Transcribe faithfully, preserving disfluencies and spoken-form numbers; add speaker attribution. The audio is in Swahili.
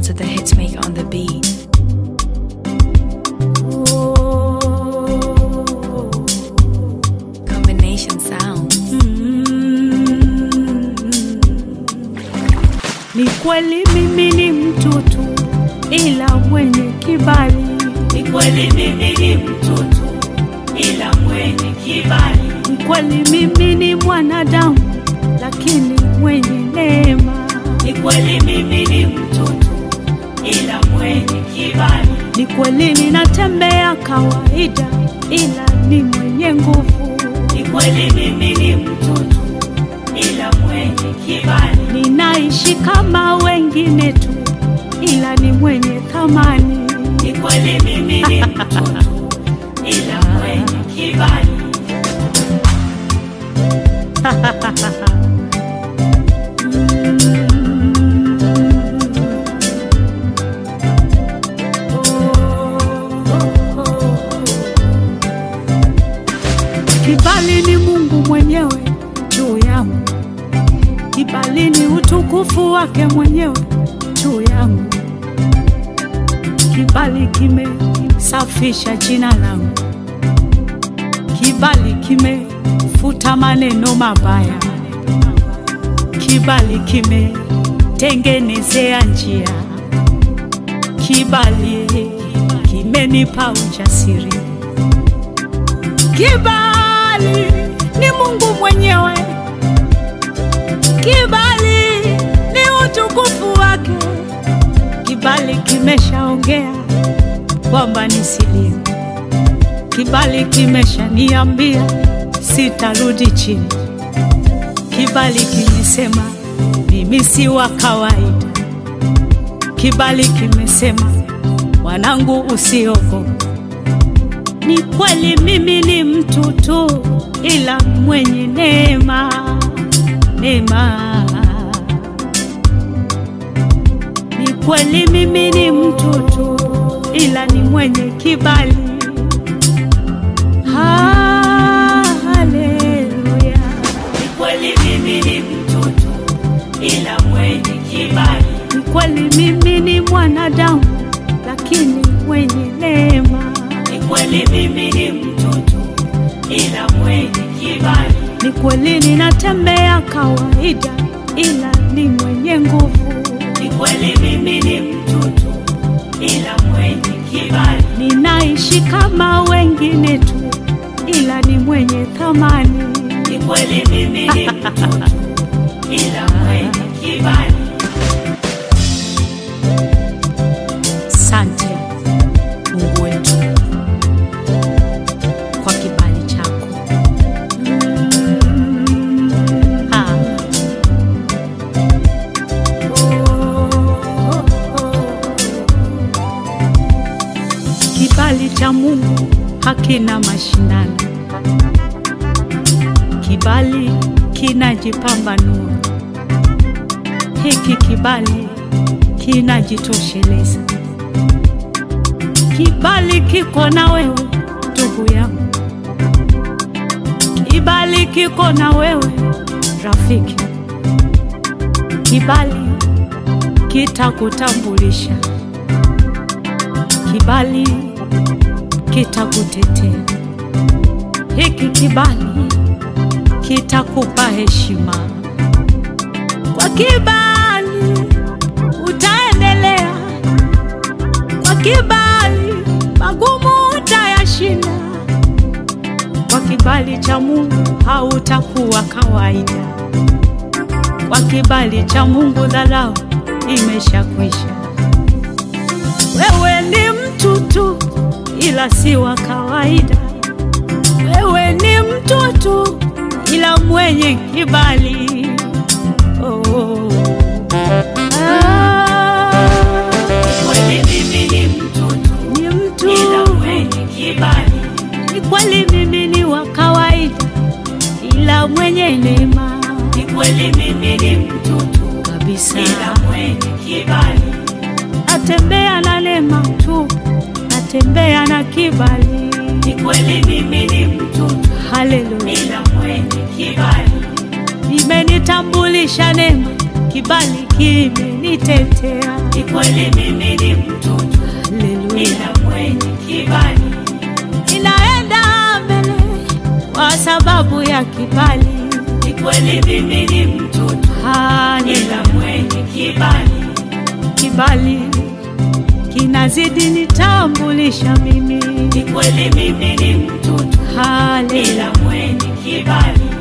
Speaker 1: sounds of the hitmaker on the beat. Combination sounds.
Speaker 2: Ni kweli mimi ni mtoto ila mwenye kibali.
Speaker 3: Ni kweli mimi ni mtoto ila mwenye kibali.
Speaker 2: Ni kweli mimi ni mwanadamu lakini mwenye neema.
Speaker 3: Ni kweli mimi ni mtoto ila mwenye kibali.
Speaker 2: Ni kweli ninatembea kawaida ila ni mwenye nguvu.
Speaker 3: Ni kweli mimi ni mtoto ila mwenye kibali.
Speaker 2: Ninaishi kama wengine tu ila ni mwenye thamani.
Speaker 3: Ni kweli mimi ni mtoto ila mwenye kibali.
Speaker 2: Kibali ni Mungu mwenyewe juu yangu. Kibali ni utukufu wake mwenyewe juu yangu. Kibali kimesafisha jina langu. Kibali kimefuta maneno mabaya. Kibali kimetengenezea njia. Kibali kimenipa ujasiri. Kibali ni Mungu mwenyewe. Kibali ni utukufu wake. Kibali kimeshaongea kwamba nisilie. Kibali kimeshaniambia sitarudi chini. Kibali kimesema mimi si wa kawaida. Kibali kimesema mwanangu usiogope. Ni kweli mimi ni mtoto ila mwenye neema. Neema. Ni kweli mimi ni mtoto ila ni mwenye kibali. Haleluya.
Speaker 3: Ni kweli mimi ni mtoto ila mwenye kibali.
Speaker 2: Ni kweli mimi ni mwanadamu lakini mwenye neema.
Speaker 3: Ni kweli mimi ni mtoto ila mwenye kibali.
Speaker 2: Ni kweli ninatembea kawaida ila ni mwenye nguvu.
Speaker 3: Ni kweli mimi ni mtoto ila mwenye kibali.
Speaker 2: Ninaishi kama wengine tu ila ni mwenye thamani.
Speaker 3: Ni kweli mimi ni mtoto ila mwenye kibali.
Speaker 2: Asante Mungu wetu kwa kibali chako. Ah. Kibali cha Mungu hakina mashindano. Kibali kinajipambanua. Hiki kibali kinajitosheleza. Kibali kiko na wewe ndugu yangu. Kibali kiko na wewe rafiki. Kibali kitakutambulisha. Kibali kitakutetea. Hiki kibali kitakupa heshima. Kwa kibali utaendelea. Kwa kibali magumu utayashinda. Kwa kibali cha Mungu hautakuwa kawaida. Kwa kibali cha Mungu dharau imeshakwisha. Wewe ni mtu tu ila si wa kawaida. Wewe ni mtu tu ila mwenye kibali. Oh. Ah.
Speaker 3: Ni kweli mimi ni mtoto
Speaker 2: Ni mtu
Speaker 3: ila mwenye kibali.
Speaker 2: Ni kweli mimi ni wa kawaida ila mwenye neema.
Speaker 3: Ni kweli mimi ni mtoto
Speaker 2: Kabisa.
Speaker 3: ila mwenye kibali.
Speaker 2: Natembea na neema tu, natembea na kibali.
Speaker 3: Ni kweli mimi ni mtoto
Speaker 2: Haleluya.
Speaker 3: ila mwenye kibali.
Speaker 2: Imenitambulisha neema, kibali kimi kunitetea.
Speaker 3: Ni kweli mimi ni mtoto,
Speaker 2: Haleluya.
Speaker 3: ila mwenye kibali.
Speaker 2: Ninaenda mbele kwa sababu ya kibali.
Speaker 3: Ni kweli mimi ni mtoto,
Speaker 2: Haleluya.
Speaker 3: ila mwenye kibali.
Speaker 2: Kibali kinazidi nitambulisha mimi.
Speaker 3: Ni kweli mimi ni mtoto,
Speaker 2: Haleluya.
Speaker 3: ila mwenye kibali.